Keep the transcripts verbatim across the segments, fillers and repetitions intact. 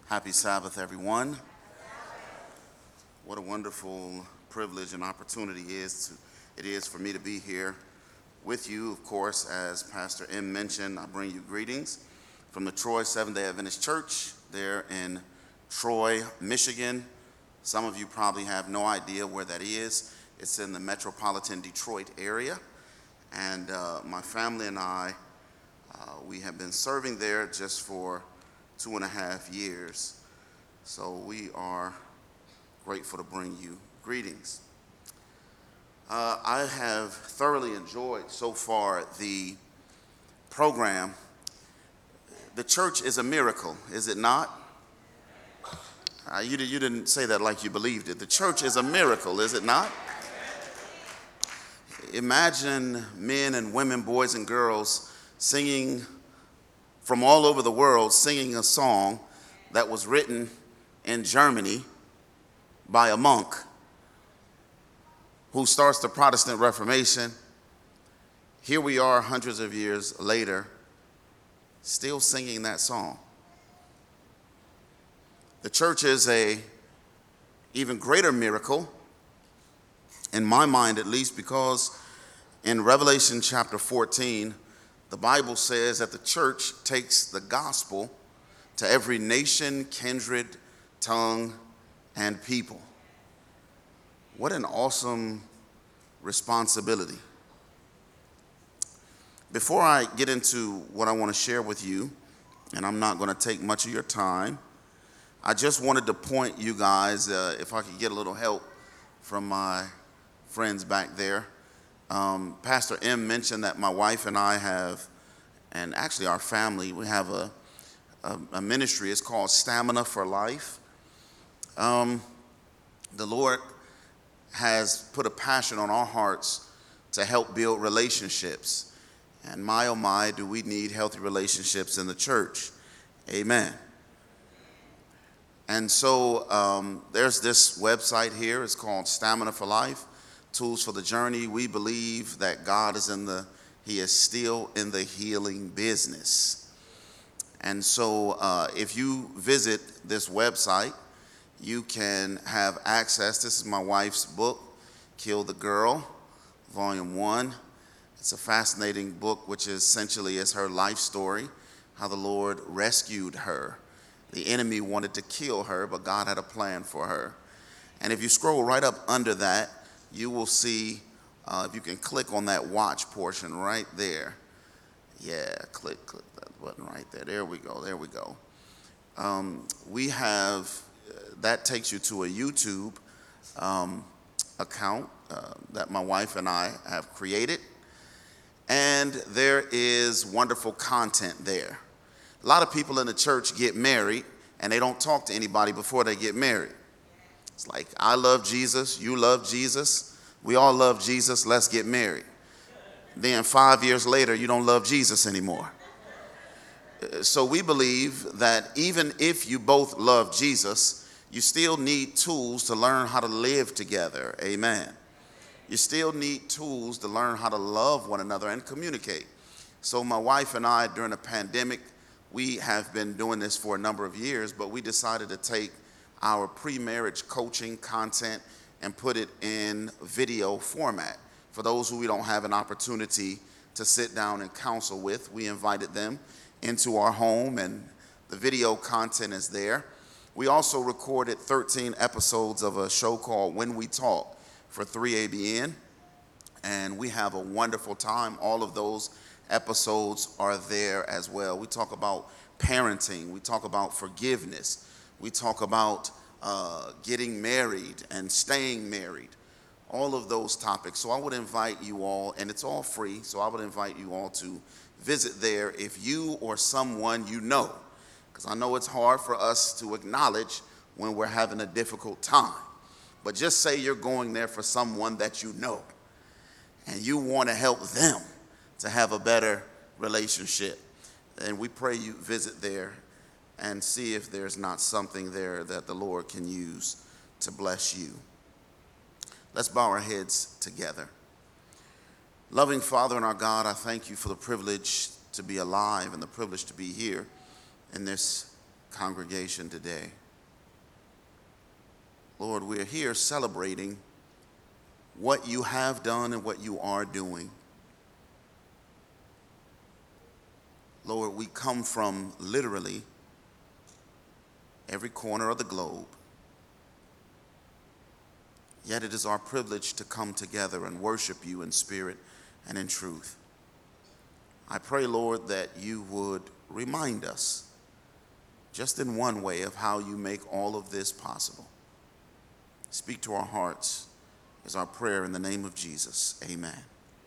Happy Sabbath, everyone. What a wonderful privilege and opportunity is to, it is for me to be here with you. Of course, as Pastor M mentioned, I bring you greetings from the Troy Seventh-day Adventist Church there in Troy, Michigan. Some of you probably have no idea where that is. It's in the metropolitan Detroit area. And uh, my family and I, uh, we have been serving there just for two and a half years. So we are grateful to bring you greetings. Uh, I have thoroughly enjoyed so far the program. The church is a miracle, is it not? Uh, you, you didn't say that like you believed it. The church is a miracle, is it not? Imagine men and women, boys and girls singing from all over the world, singing a song that was written in Germany by a monk who starts the Protestant Reformation. Here we are hundreds of years later, still singing that song. The church is a even greater miracle, in my mind at least, because in Revelation chapter fourteen, the Bible says that the church takes the gospel to every nation, kindred, tongue, and people. What an awesome responsibility. Before I get into what I want to share with you, and I'm not going to take much of your time, I just wanted to point you guys, uh, if I could get a little help from my friends back there. Um, Pastor M mentioned that my wife and I have, and actually our family, we have a, a, a ministry. It's called Stamina for Life. Um, the Lord has put a passion on our hearts to help build relationships. And my, oh my, do we need healthy relationships in the church. Amen. And so um, there's this website here. It's called Stamina for Life. Tools for the Journey. We believe that God is in the, he is still in the healing business. And so uh, if you visit this website, you can have access. This is my wife's book, Kill the Girl, volume one. It's a fascinating book, which essentially is her life story, how the Lord rescued her. The enemy wanted to kill her, but God had a plan for her. And if you scroll right up under that, you will see, uh, if you can click on that watch portion right there. Yeah, click, click that button right there. There we go, there we go. Um, we have, uh, that takes you to a YouTube um, account uh, that my wife and I have created. And there is wonderful content there. A lot of people in the church get married and they don't talk to anybody before they get married. It's like, I love Jesus, you love Jesus, we all love Jesus, let's get married. Then five years later, you don't love Jesus anymore. So we believe that even if you both love Jesus, you still need tools to learn how to live together. Amen. You still need tools to learn how to love one another and communicate. So my wife and I, during the pandemic, we have been doing this for a number of years, but we decided to take our pre-marriage coaching content and put it in video format. For those who we don't have an opportunity to sit down and counsel with, we invited them into our home and the video content is there. We also recorded thirteen episodes of a show called When We Talk for three A B N, and we have a wonderful time. All of those episodes are there as well. We talk about parenting, we talk about forgiveness, we talk about uh, getting married and staying married, all of those topics. So I would invite you all, and it's all free, so I would invite you all to visit there if you or someone you know, because I know it's hard for us to acknowledge when we're having a difficult time. But just say you're going there for someone that you know, and you want to help them to have a better relationship. And we pray you visit there and see if there's not something there that the Lord can use to bless you. Let's bow our heads together. Loving Father and our God, I thank you for the privilege to be alive and the privilege to be here in this congregation today. Lord, we're here celebrating what you have done and what you are doing. Lord, we come from literally every corner of the globe. Yet it is our privilege to come together and worship you in spirit and in truth. I pray, Lord, that you would remind us, just in one way, of how you make all of this possible. Speak to our hearts is our prayer in the name of Jesus. Amen.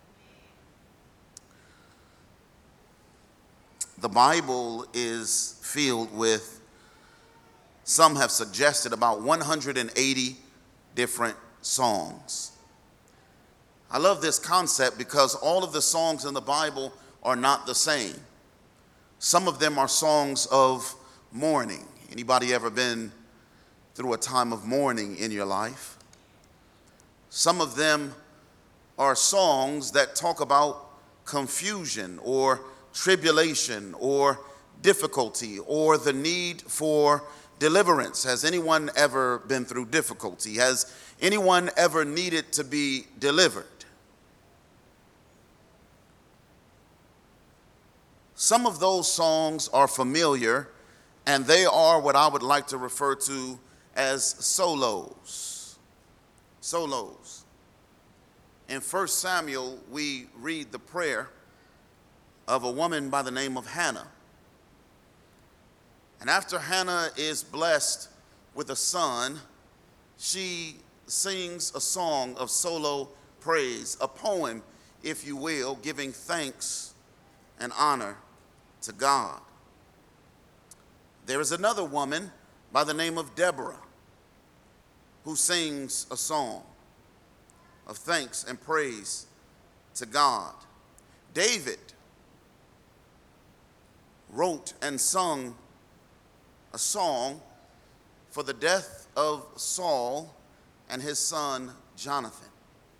The Bible is filled with, some have suggested, about one hundred eighty different songs. I love this concept because all of the songs in the Bible are not the same. Some of them are songs of mourning. Anybody ever been through a time of mourning in your life? Some of them are songs that talk about confusion or tribulation or difficulty or the need for deliverance. Has anyone ever been through difficulty? Has anyone ever needed to be delivered? Some of those songs are familiar, and they are what I would like to refer to as solos. Solos. In First Samuel, we read the prayer of a woman by the name of Hannah. And after Hannah is blessed with a son, she sings a song of solo praise, a poem, if you will, giving thanks and honor to God. There is another woman by the name of Deborah who sings a song of thanks and praise to God. David wrote and sung a song for the death of Saul and his son Jonathan.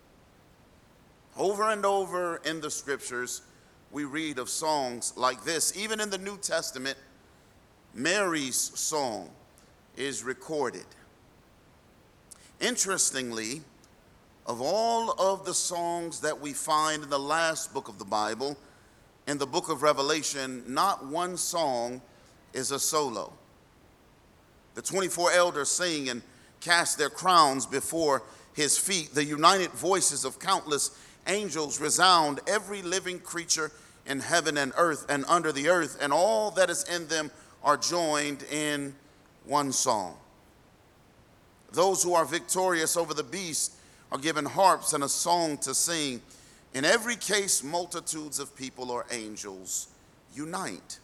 Over and over in the scriptures, we read of songs like this. Even in the New Testament, Mary's song is recorded. Interestingly, of all of the songs that we find in the last book of the Bible, in the book of Revelation, not one song is a solo. The twenty-four elders sing and cast their crowns before his feet. The united voices of countless angels resound. Every living creature in heaven and earth and under the earth and all that is in them are joined in one song. Those who are victorious over the beast are given harps and a song to sing. In every case, multitudes of people or angels unite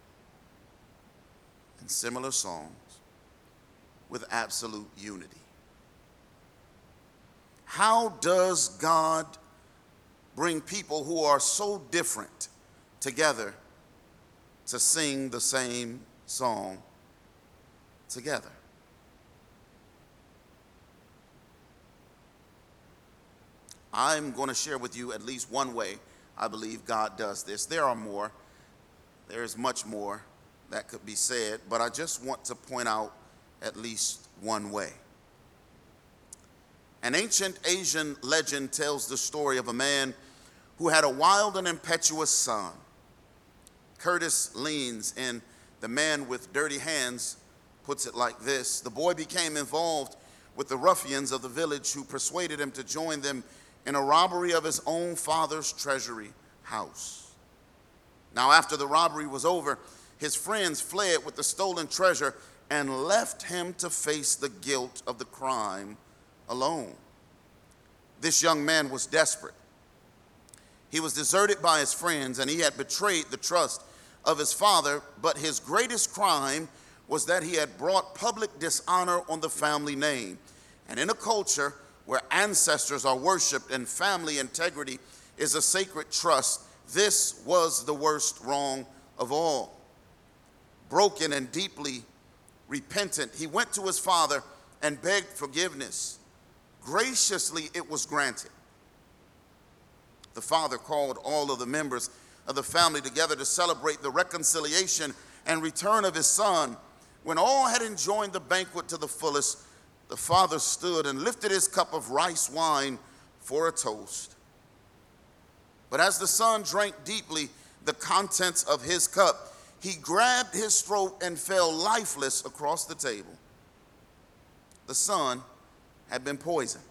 in similar songs with absolute unity. How does God bring people who are so different together to sing the same song together? I'm going to share with you at least one way I believe God does this. There are more. There is much more that could be said, but I just want to point out at least one way. An ancient Asian legend tells the story of a man who had a wild and impetuous son. Curtis leans in The Man with Dirty Hands puts it like this: the boy became involved with the ruffians of the village who persuaded him to join them in a robbery of his own father's treasury house. Now, after the robbery was over, his friends fled with the stolen treasure and left him to face the guilt of the crime alone. This young man was desperate. He was deserted by his friends and he had betrayed the trust of his father, but his greatest crime was that he had brought public dishonor on the family name. And in a culture where ancestors are worshiped and family integrity is a sacred trust, this was the worst wrong of all. Broken and deeply repentant, he went to his father and begged forgiveness. Graciously, it was granted. The father called all of the members of the family together to celebrate the reconciliation and return of his son. When all had enjoyed the banquet to the fullest, the father stood and lifted his cup of rice wine for a toast. But as the son drank deeply the contents of his cup, he grabbed his throat and fell lifeless across the table. The son had been poisoned.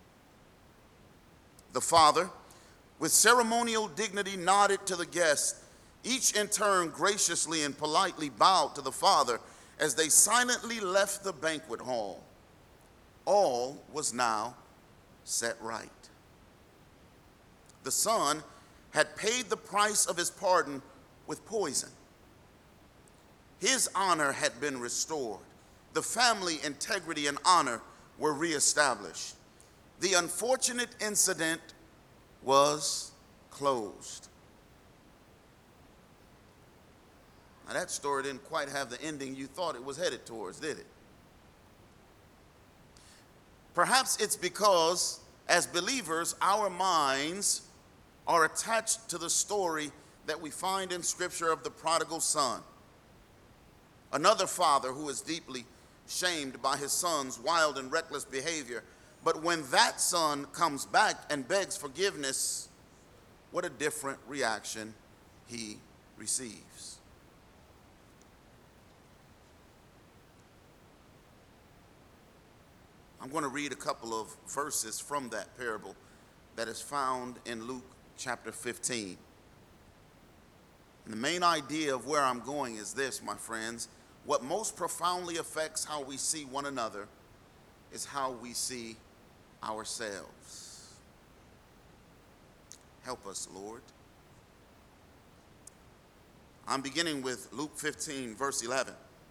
The father, with ceremonial dignity, nodded to the guests. Each in turn graciously and politely bowed to the father as they silently left the banquet hall. All was now set right. The son had paid the price of his pardon with poison. His honor had been restored. The family integrity and honor were reestablished. The unfortunate incident was closed. Now, that story didn't quite have the ending you thought it was headed towards, did it? Perhaps it's because, as believers, our minds are attached to the story that we find in Scripture of the prodigal son. Another father who is deeply shamed by his son's wild and reckless behavior. But when that son comes back and begs forgiveness, what a different reaction he receives. I'm going to read a couple of verses from that parable that is found in Luke chapter fifteen. And the main idea of where I'm going is this, my friends. What most profoundly affects how we see one another is how we see ourselves. Help us, Lord. I'm beginning with Luke fifteen, verse eleven.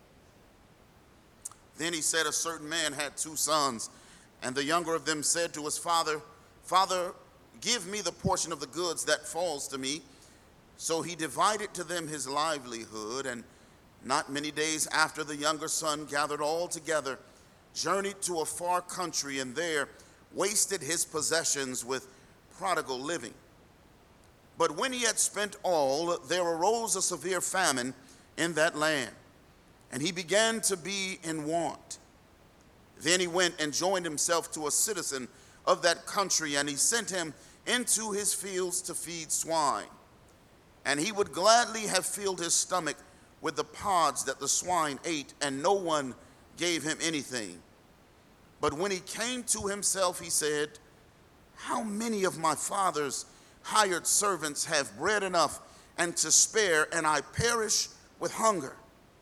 Then he said, a certain man had two sons, and the younger of them said to his father, Father, give me the portion of the goods that falls to me. So he divided to them his livelihood, and not many days after, the younger son gathered all together, journeyed to a far country, and there wasted his possessions with prodigal living. But when he had spent all, there arose a severe famine in that land, and he began to be in want. Then he went and joined himself to a citizen of that country, and he sent him into his fields to feed swine. And he would gladly have filled his stomach with the pods that the swine ate, and no one gave him anything. But when he came to himself, he said, how many of my father's hired servants have bread enough and to spare, and I perish with hunger?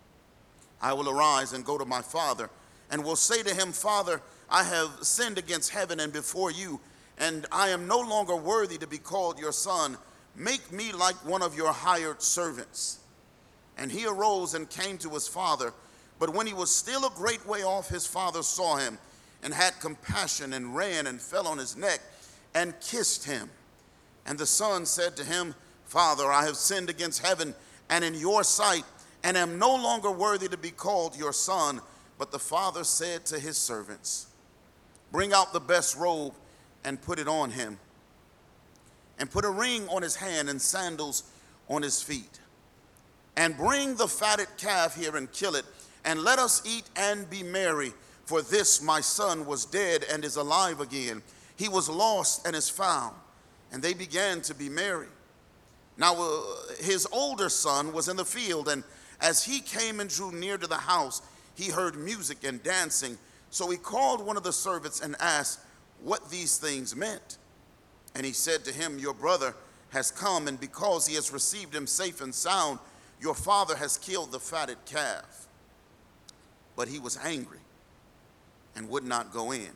I will arise and go to my father, and will say to him, Father, I have sinned against heaven and before you, and I am no longer worthy to be called your son. Make me like one of your hired servants. And he arose and came to his father. But when he was still a great way off, his father saw him and had compassion, and ran and fell on his neck and kissed him. And the son said to him, Father, I have sinned against heaven and in your sight, and am no longer worthy to be called your son. But the father said to his servants, bring out the best robe and put it on him, and put a ring on his hand and sandals on his feet. And bring the fatted calf here and kill it, and let us eat and be merry. For this my son was dead and is alive again. He was lost and is found. And they began to be merry. Now uh, his older son was in the field, and as he came and drew near to the house, he heard music and dancing. So he called one of the servants and asked what these things meant. And he said to him, your brother has come, and because he has received him safe and sound, your father has killed the fatted calf. But he was angry and would not go in.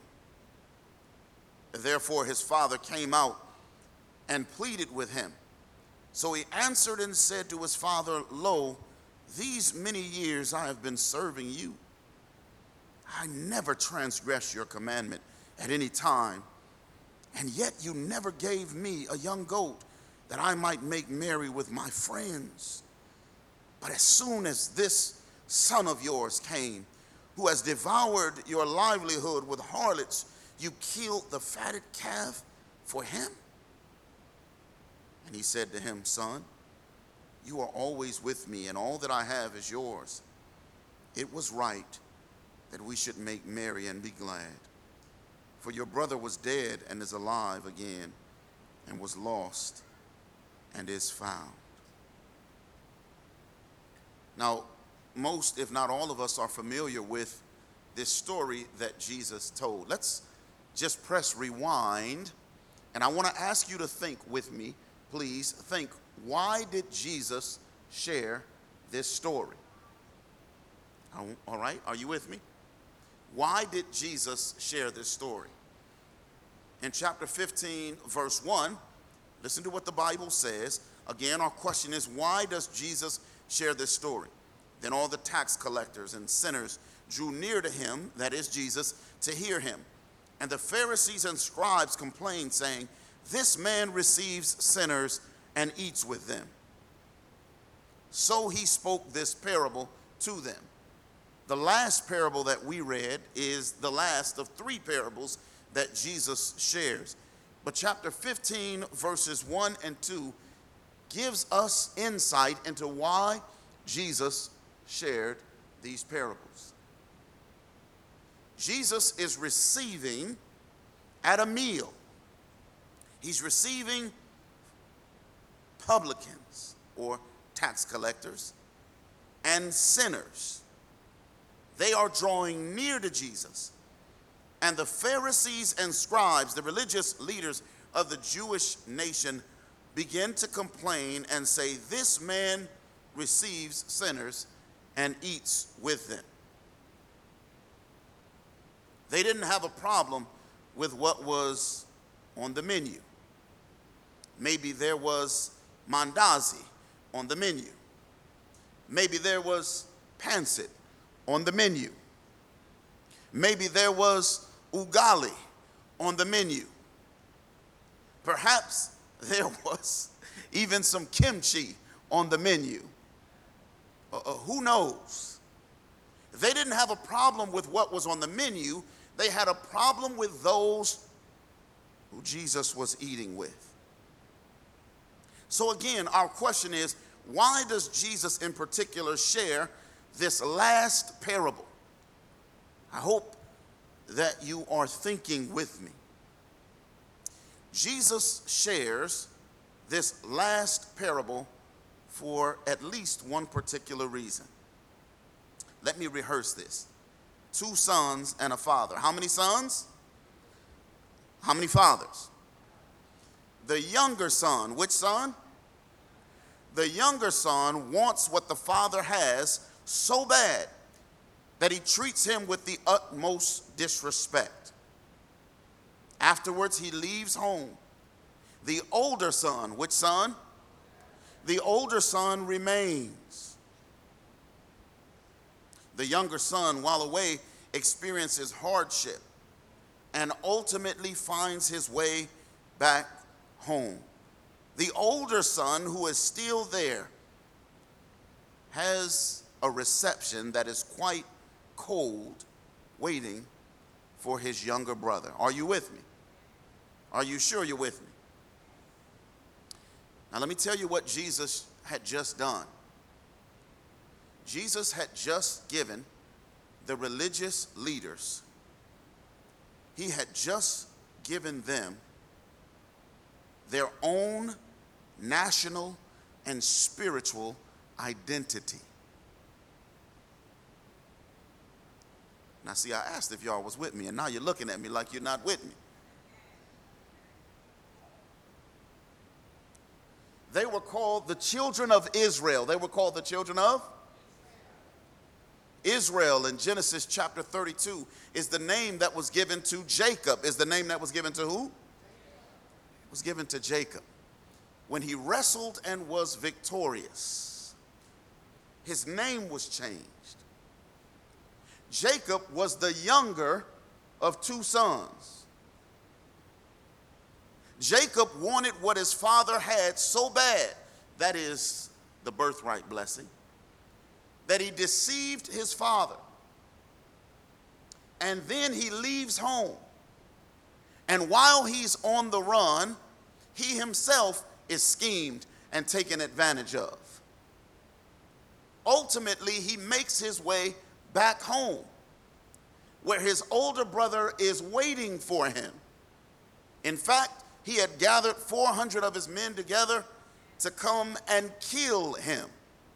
Therefore his father came out and pleaded with him. So he answered and said to his father, lo, these many years I have been serving you. I never transgressed your commandment at any time, and yet you never gave me a young goat that I might make merry with my friends. But as soon as this son of yours came, who has devoured your livelihood with harlots, you killed the fatted calf for him? And he said to him, son, you are always with me, and all that I have is yours. it was right that we should make merry and be glad. For your brother was dead and is alive again, and was lost and is found. Now, most, if not all of us, are familiar with this story that Jesus told. Let's just press rewind, and I want to ask you to think with me, please. Think, why did Jesus share this story? All right, are you with me? Why did Jesus share this story? In chapter fifteen, verse one, listen to what the Bible says. Again, our question is, why does Jesus share this story? Then all the tax collectors and sinners drew near to him, that is Jesus, to hear him. And the Pharisees and scribes complained, saying, this man receives sinners and eats with them. So he spoke this parable to them. The last parable that we read is the last of three parables that Jesus shares. But chapter fifteen, verses one and two gives us insight into why Jesus shared these parables. Jesus is receiving at a meal. He's receiving publicans or tax collectors and sinners. They are drawing near to Jesus. And the Pharisees and scribes, the religious leaders of the Jewish nation, begin to complain and say, this man receives sinners and eats with them. They didn't have a problem with what was on the menu. Maybe there was mandazi on the menu. Maybe there was pancit on the menu. Maybe there was ugali on the menu. Perhaps there was even some kimchi on the menu. Uh, uh, who knows? They didn't have a problem with what was on the menu. They had a problem with those who Jesus was eating with. So again, our question is, why does Jesus in particular share this last parable? I hope that you are thinking with me. Jesus shares this last parable for at least one particular reason. Let me rehearse this. Two sons and a father. How many sons? How many fathers? The younger son, which son? The younger son wants what the father has so bad that he treats him with the utmost disrespect. Afterwards, he leaves home. The older son, which son? The older son remains. The younger son, while away, experiences hardship and ultimately finds his way back home. The older son, who is still there, has a reception that is quite cold, waiting for his younger brother. Are you with me? Are you sure you're with me? Now let me tell you what Jesus had just done. Jesus had just given the religious leaders, he had just given them their own national and spiritual identity. Now see, I asked if y'all was with me, and now you're looking at me like you're not with me. They were called the children of Israel. They were called the children of Israel. In Genesis chapter thirty-two is the name that was given to Jacob. Is the name that was given to who? It was given to Jacob. When he wrestled and was victorious, his name was changed. Jacob was the younger of two sons. Jacob wanted what his father had so bad, that is the birthright blessing, that he deceived his father. And then he leaves home. And while he's on the run, he himself is schemed and taken advantage of. Ultimately, he makes his way back home, where his older brother is waiting for him. In fact, he had gathered four hundred of his men together to come and kill him.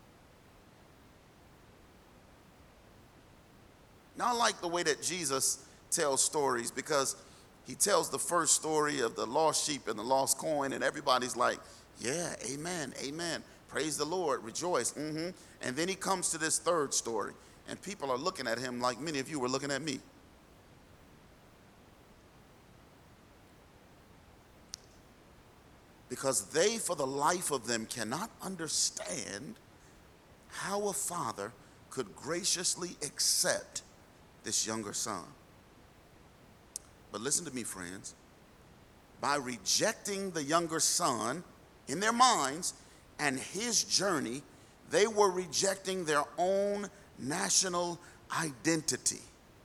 Now, I like the way that Jesus tells stories, because he tells the first story of the lost sheep and the lost coin, and everybody's like, yeah, amen, amen. Praise the Lord, rejoice. Mm-hmm. And then he comes to this third story, and people are looking at him like many of you were looking at me. Because they, for the life of them, cannot understand how a father could graciously accept this younger son. But listen to me, friends. By rejecting the younger son in their minds and his journey, they were rejecting their own national identity.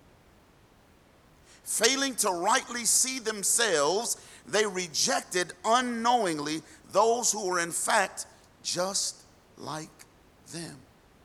Failing to rightly see themselves, they rejected unknowingly those who were in fact just like them.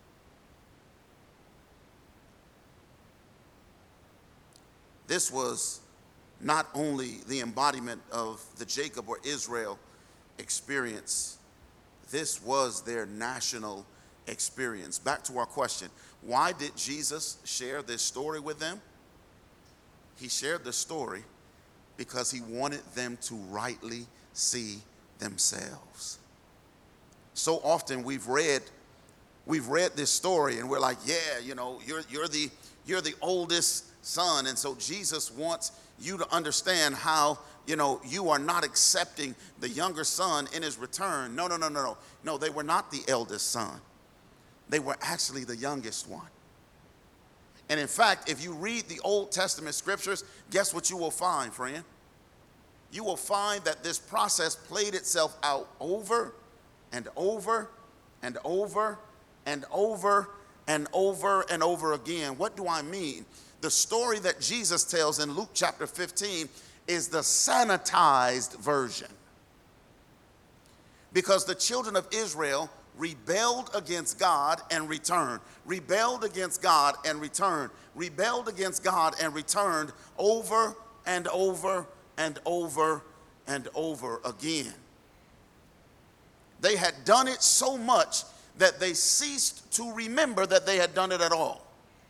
This was not only the embodiment of the Jacob or Israel experience, this was their national experience. Back to our question, why did Jesus share this story with them? He shared the story because he wanted them to rightly see themselves. So often we've read we've read this story and we're like, yeah, you know, you're you're the you're the oldest son, and so Jesus wants you to understand how, you know, you are not accepting the younger son in his return. No, no, no, no, no. No, they were not the eldest son. They were actually the youngest one. And in fact, if you read the Old Testament scriptures, guess what you will find, friend? You will find that this process played itself out over and over and over and over and over and over again. What do I mean? The story that Jesus tells in Luke chapter fifteen is the sanitized version. Because the children of Israel rebelled against God and returned, rebelled against God and returned, rebelled against God and returned over and over and over and over again. They had done it so much that they ceased to remember that they had done it at all.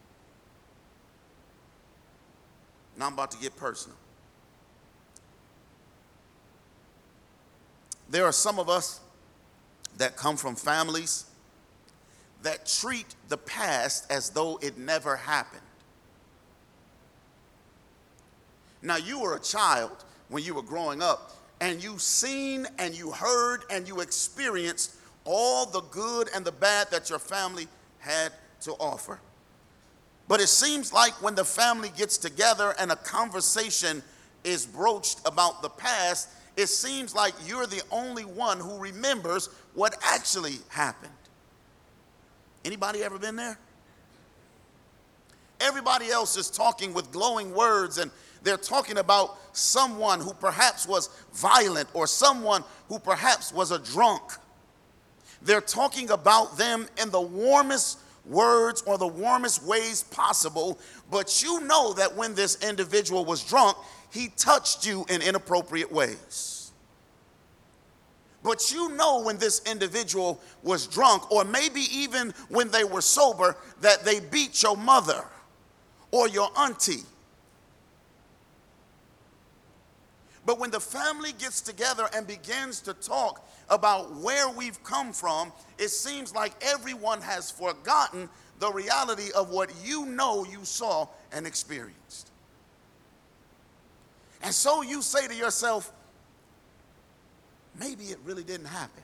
Now I'm about to get personal. There are some of us that come from families that treat the past as though it never happened. Now, you were a child when you were growing up, and you seen and you heard and you experienced all the good and the bad that your family had to offer. But it seems like when the family gets together and a conversation is broached about the past, it seems like you're the only one who remembers what actually happened. Anybody ever been there? Everybody else is talking with glowing words, and they're talking about someone who perhaps was violent or someone who perhaps was a drunk. They're talking about them in the warmest words or the warmest ways possible, but you know that when this individual was drunk, he touched you in inappropriate ways. But you know when this individual was drunk, or maybe even when they were sober, that they beat your mother or your auntie. But when the family gets together and begins to talk about where we've come from, it seems like everyone has forgotten the reality of what you know you saw and experienced. And so you say to yourself, maybe it really didn't happen.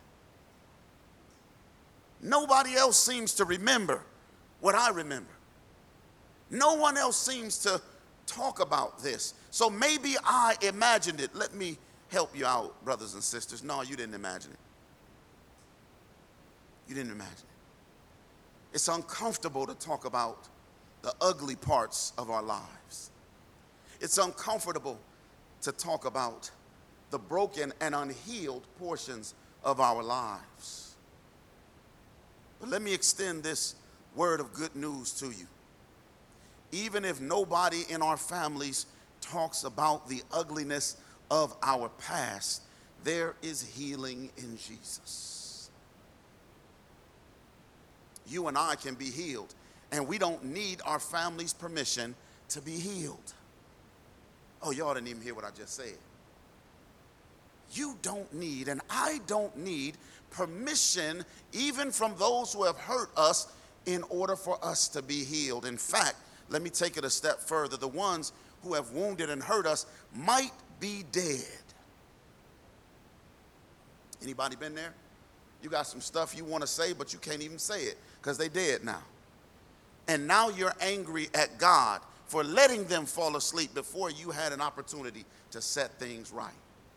Nobody else seems to remember what I remember. No one else seems to talk about this. So maybe I imagined it. Let me help you out, brothers and sisters. No, you didn't imagine it. You didn't imagine it. It's uncomfortable to talk about the ugly parts of our lives. It's uncomfortable to talk about the broken and unhealed portions of our lives. But let me extend this word of good news to you. even if nobody in our families talks about the ugliness of our past, there is healing in Jesus. You and I can be healed, and we don't need our family's permission to be healed. Oh, y'all didn't even hear what I just said. You don't need, and I don't need, permission even from those who have hurt us in order for us to be healed. In fact, let me take it a step further. The ones who have wounded and hurt us might be dead. Anybody been there? You got some stuff you want to say, but you can't even say it because they dead now. And now you're angry at God for letting them fall asleep before you had an opportunity to set things right.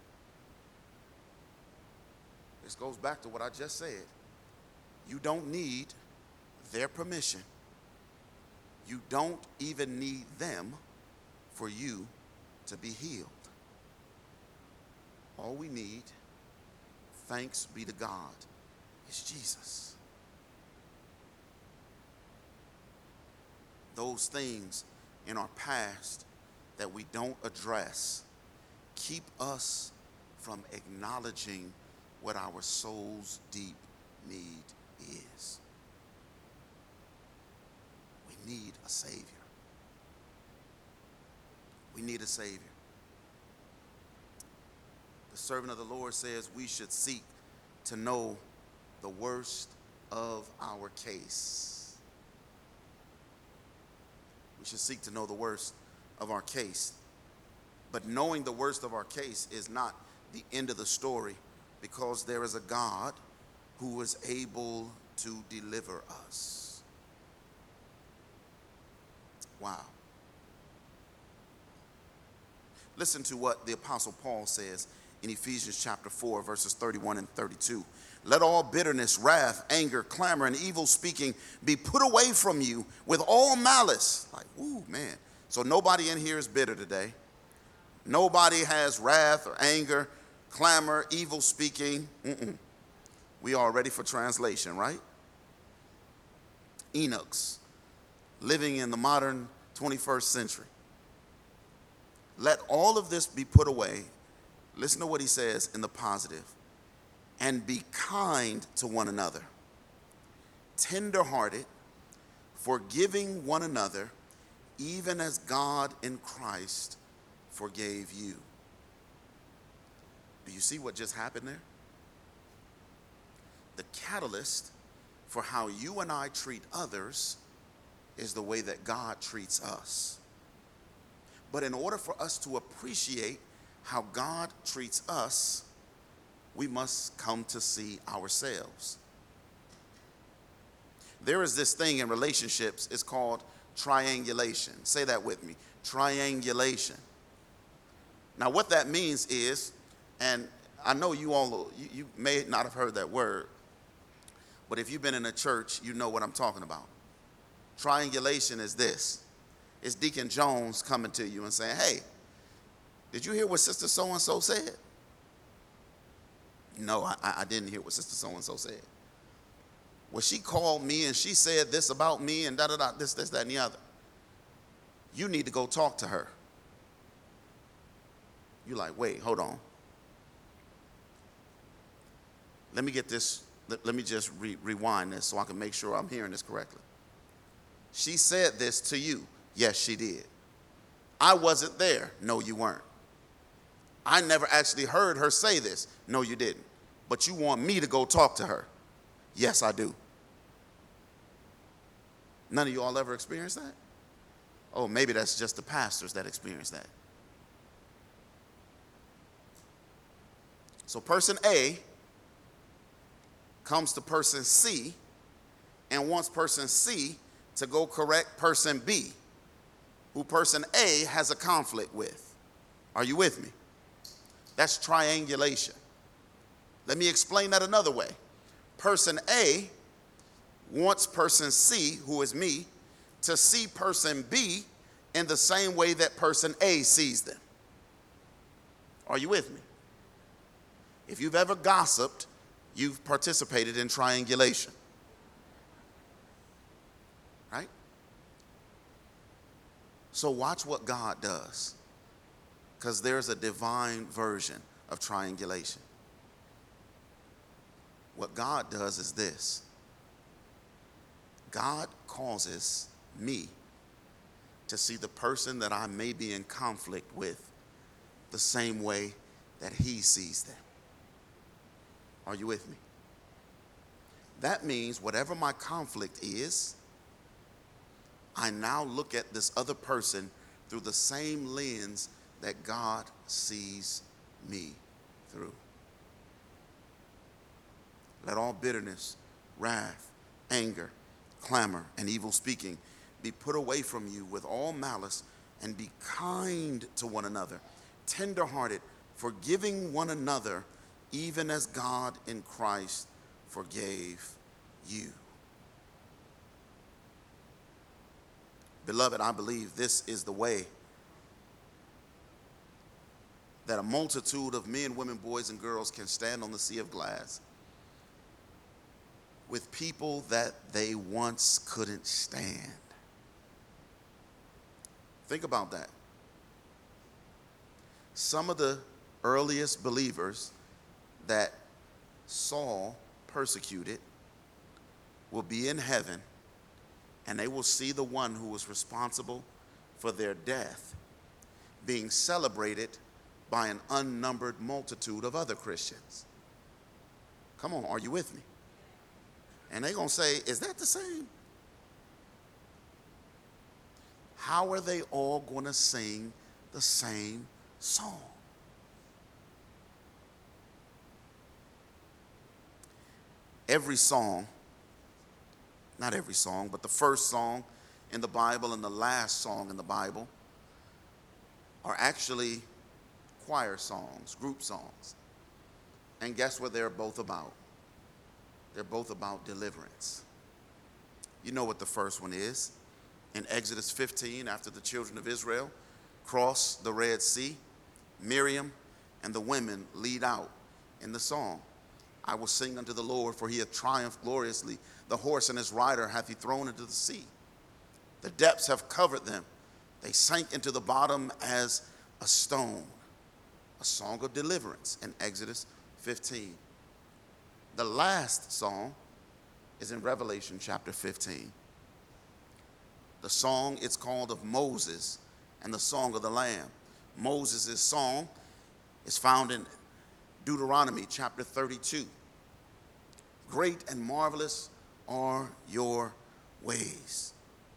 This goes back to what I just said. You don't need their permission. You don't even need them for you to be healed. All we need, thanks be to God, is Jesus. Those things in our past that we don't address keep us from acknowledging what our soul's deep need is. We need a Savior. We need a Savior. The servant of the Lord says we should seek to know the worst of our case. We should seek to know the worst of our case. But knowing the worst of our case is not the end of the story, because there is a God who is able to deliver us. Wow. Listen to what the Apostle Paul says in Ephesians chapter four, verses thirty-one and thirty-two. Let all bitterness, wrath, anger, clamor, and evil speaking be put away from you with all malice. Like, ooh, man. So nobody in here is bitter today. Nobody has wrath or anger, clamor, evil speaking. Mm-mm. We are ready for translation, right? Enoch's living in the modern twenty-first century. Let all of this be put away. Listen to what he says in the positive. And be kind to one another, tenderhearted, forgiving one another, even as God in Christ forgave you. Do you see what just happened there? The catalyst for how you and I treat others is the way that God treats us. But in order for us to appreciate how God treats us, we must come to see ourselves. There is this thing in relationships, it's called triangulation. Say that with me, triangulation. Now what that means is, and I know you all, you, you may not have heard that word, but if you've been in a church, you know what I'm talking about. Triangulation is this. It's Deacon Jones coming to you and saying, hey, did you hear what Sister So-and-so said? No, I, I didn't hear what Sister So-and-so said. Well, she called me and she said this about me and da-da-da, this, this, that, and the other. You need to go talk to her. You're like, wait, hold on. Let me get this, let, let me just re- rewind this so I can make sure I'm hearing this correctly. She said this to you. Yes, she did. I wasn't there. No, you weren't. I never actually heard her say this. No, you didn't. But you want me to go talk to her. Yes, I do. None of you all ever experienced that? Oh, maybe that's just the pastors that experience that. So person A comes to person C and wants person C to go correct person B, who person A has a conflict with. Are you with me? That's triangulation. Let me explain that another way. Person A wants person C, who is me, to see person B in the same way that person A sees them. Are you with me? If you've ever gossiped, you've participated in triangulation. Right? So watch what God does, because there's a divine version of triangulation. What God does is this: God causes me to see the person that I may be in conflict with the same way that he sees them. Are you with me? That means whatever my conflict is, I now look at this other person through the same lens that God sees me through. Let all bitterness, wrath, anger, clamor, and evil speaking be put away from you with all malice, and be kind to one another, tenderhearted, forgiving one another, even as God in Christ forgave you. Beloved, I believe this is the way that a multitude of men, women, boys, and girls can stand on the sea of glass with people that they once couldn't stand. Think about that. Some of the earliest believers that Saul persecuted will be in heaven, and they will see the one who was responsible for their death being celebrated by an unnumbered multitude of other Christians. Come on, are you with me? And they're going to say, is that the same? How are they all going to sing the same song? Every song, not every song, but the first song in the Bible and the last song in the Bible are actually choir songs, group songs. And guess what they're both about? They're both about deliverance. You know what the first one is. In Exodus fifteen, after the children of Israel cross the Red Sea, Miriam and the women lead out in the song. I will sing unto the Lord, for he hath triumphed gloriously. The horse and his rider hath he thrown into the sea. The depths have covered them. They sank into the bottom as a stone. A song of deliverance in Exodus fifteen. The last song is in Revelation chapter fifteen. The song, it's called of Moses and the Song of the Lamb. Moses' song is found in Deuteronomy chapter thirty-two. Great and marvelous are your ways.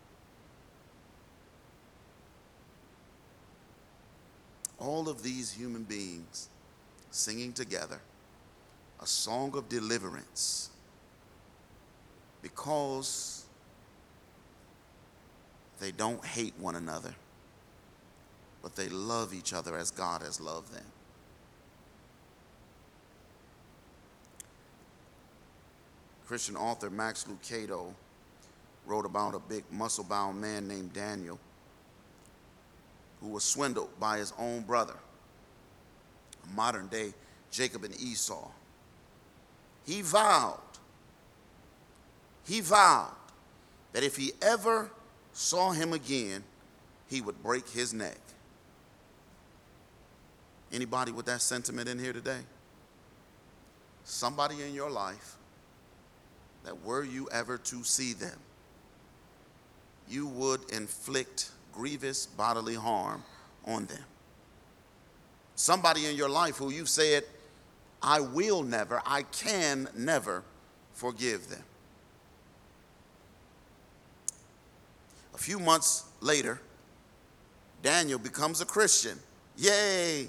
All of these human beings singing together a song of deliverance because they don't hate one another, but they love each other as God has loved them. Christian author Max Lucado wrote about a big muscle-bound man named Daniel who was swindled by his own brother, a modern-day Jacob and Esau. He vowed, he vowed that if he ever saw him again, he would break his neck. Anybody with that sentiment in here today? Somebody in your life that were you ever to see them, you would inflict grievous bodily harm on them. Somebody in your life who you said, I will never, I can never forgive them. A few months later, Daniel becomes a Christian. Yay!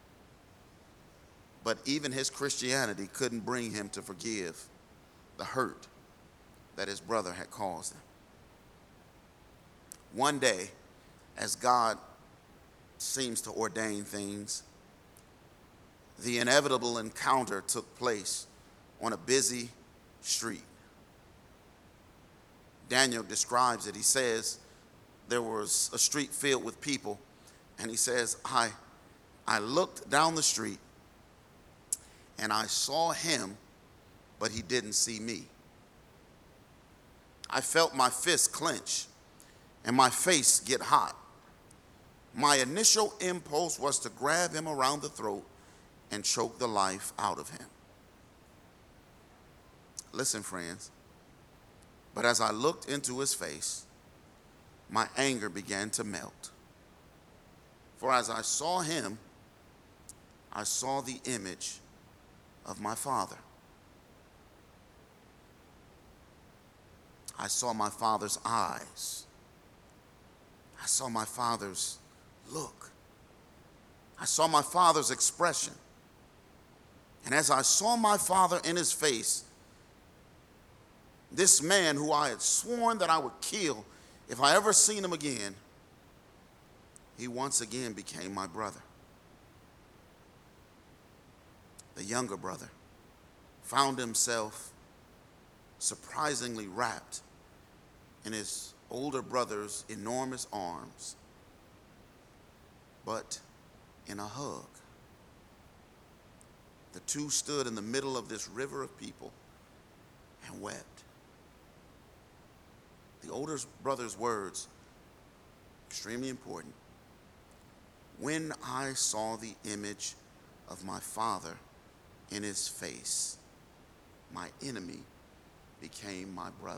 But even his Christianity couldn't bring him to forgive the hurt that his brother had caused him. One day, as God seems to ordain things, the inevitable encounter took place on a busy street. Daniel describes it. He says there was a street filled with people, and he says, I, I looked down the street and I saw him, but he didn't see me. I felt my fist clench and my face get hot. My initial impulse was to grab him around the throat and choke the life out of him. Listen, friends, but as I looked into his face, my anger began to melt. For as I saw him, I saw the image of my Father. I saw my Father's eyes. I saw my Father's look. I saw my Father's expression. And as I saw my Father in his face, this man who I had sworn that I would kill if I ever seen him again, he once again became my brother. The younger brother found himself surprisingly wrapped in his older brother's enormous arms, but in a hug. The two stood in the middle of this river of people and wept. The older brother's words, extremely important. When I saw the image of my Father in his face, my enemy became my brother.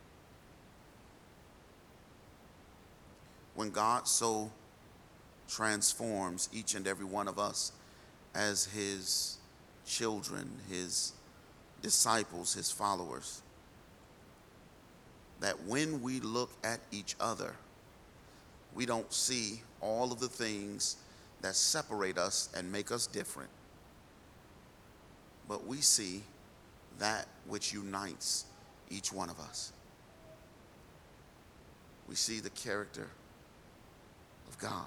When God so transforms each and every one of us as his children, his disciples, his followers, that when we look at each other, we don't see all of the things that separate us and make us different, but we see that which unites each one of us. We see the character of God.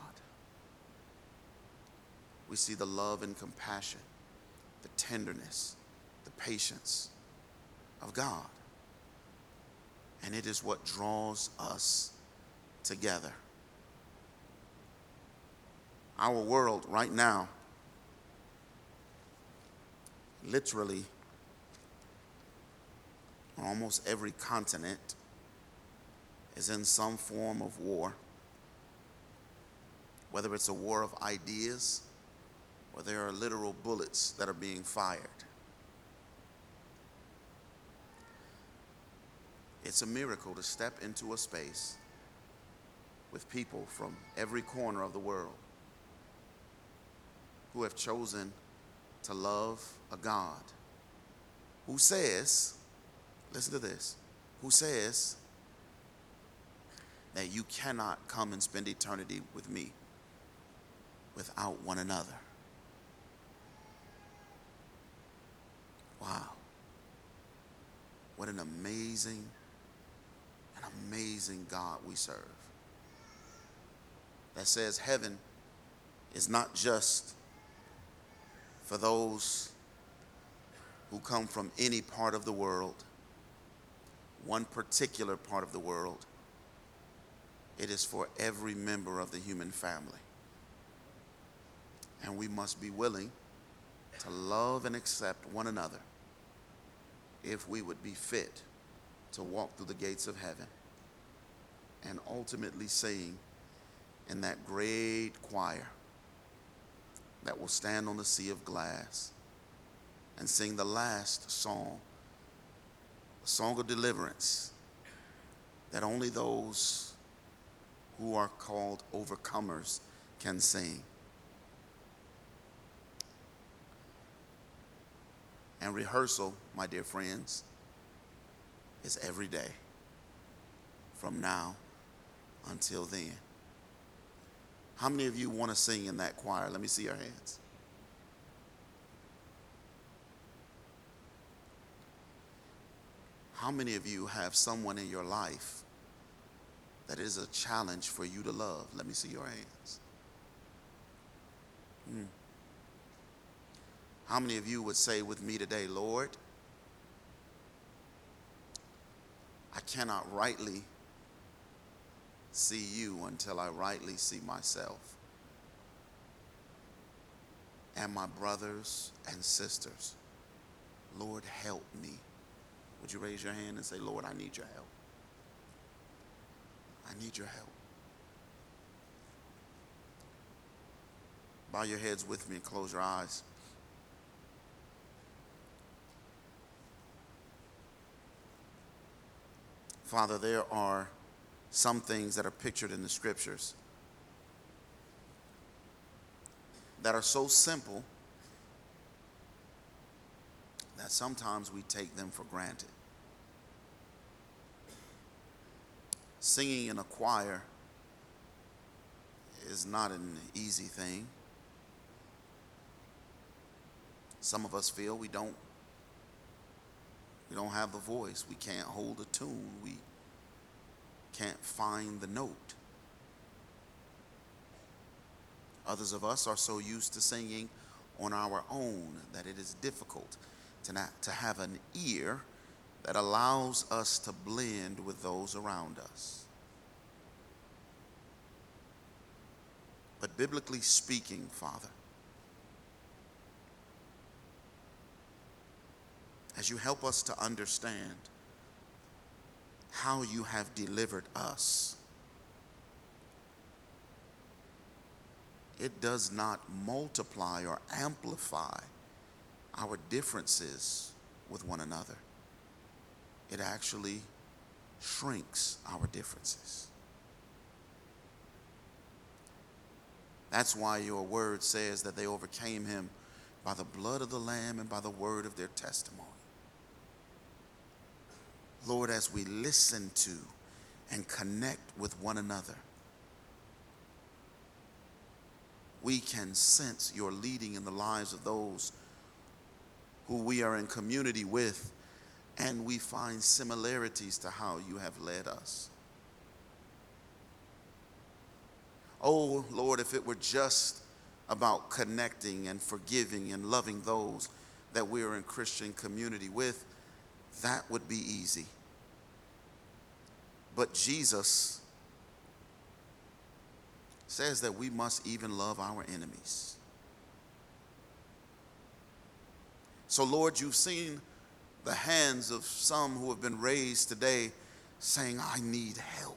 We see the love and compassion, the tenderness, the patience of God. And it is what draws us together. Our world right now, literally on almost every continent, is in some form of war. Whether it's a war of ideas or there are literal bullets that are being fired. It's a miracle to step into a space with people from every corner of the world who have chosen to love a God who says, listen to this, who says that you cannot come and spend eternity with me without one another. Wow. What an amazing An amazing God we serve. That says heaven is not just for those who come from any part of the world, one particular part of the world. It is for every member of the human family. And we must be willing to love and accept one another if we would be fit to walk through the gates of heaven and ultimately sing in that great choir that will stand on the sea of glass and sing the last song, a song of deliverance that only those who are called overcomers can sing. And rehearsal, my dear friends, is every day from now until then. How many of you want to sing in that choir? Let me see your hands. How many of you have someone in your life that is a challenge for you to love? Let me see your hands. Hmm. How many of you would say with me today, Lord, I cannot rightly see you until I rightly see myself and my brothers and sisters. Lord, help me. Would you raise your hand and say, Lord, I need your help. I need your help. Bow your heads with me and close your eyes. Father, there are some things that are pictured in the scriptures that are so simple that sometimes we take them for granted. Singing in a choir is not an easy thing. Some of us feel we don't we don't have the voice. We can't hold a tune. We can't find the note. Others of us are so used to singing on our own that it is difficult to not, to have an ear that allows us to blend with those around us. But biblically speaking, Father, as you help us to understand how you have delivered us, it does not multiply or amplify our differences with one another. It actually shrinks our differences. That's why your word says that they overcame him by the blood of the Lamb and by the word of their testimony. Lord, as we listen to and connect with one another, we can sense your leading in the lives of those who we are in community with, and we find similarities to how you have led us. Oh, Lord, if it were just about connecting and forgiving and loving those that we are in Christian community with, that would be easy. But Jesus says that we must even love our enemies. So, Lord, you've seen the hands of some who have been raised today saying, I need help.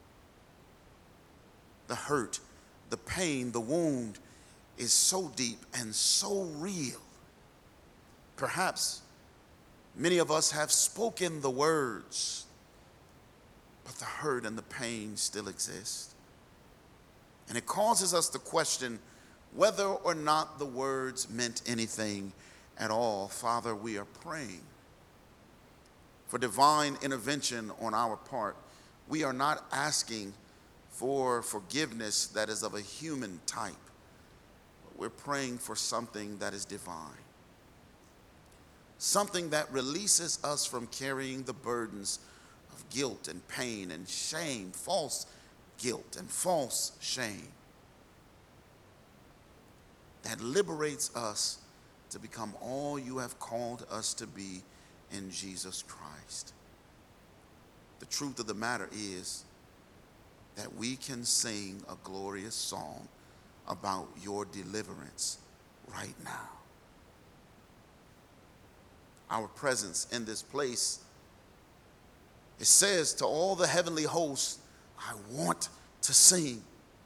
The hurt, the pain, the wound is so deep and so real. Perhaps many of us have spoken the words, but the hurt and the pain still exist. And it causes us to question whether or not the words meant anything at all. Father, we are praying for divine intervention on our part. We are not asking for forgiveness that is of a human type. We're praying for something that is divine. Something that releases us from carrying the burdens of guilt and pain and shame, false guilt and false shame. That liberates us to become all you have called us to be in Jesus Christ. The truth of the matter is that we can sing a glorious song about your deliverance right now. Our presence in this place, it says to all the heavenly hosts, I want to sing.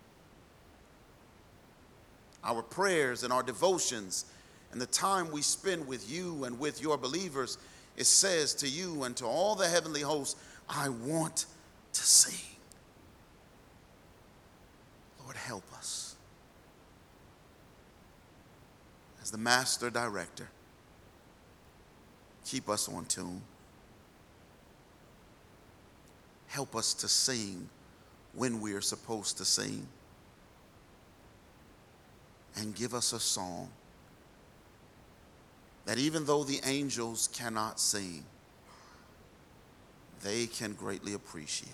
Our prayers and our devotions and the time we spend with you and with your believers, it says to you and to all the heavenly hosts, I want to sing. Lord, help us. As the master director, keep us on tune. Help us to sing when we are supposed to sing. And give us a song that even though the angels cannot sing, they can greatly appreciate.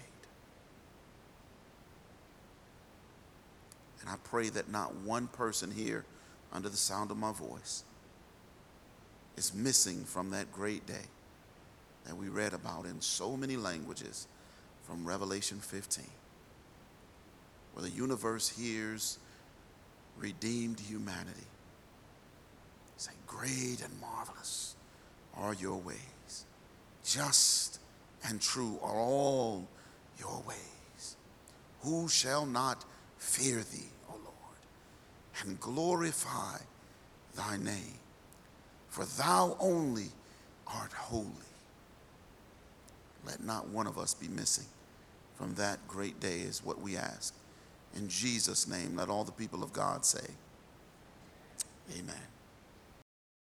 And I pray that not one person here under the sound of my voice is missing from that great day that we read about in so many languages from Revelation fifteen, where the universe hears redeemed humanity say, great and marvelous are your ways. Just and true are all your ways. Who shall not fear thee, O Lord, and glorify thy name. For thou only art holy. Let not one of us be missing from that great day is what we ask. In Jesus' name, let all the people of God say, amen.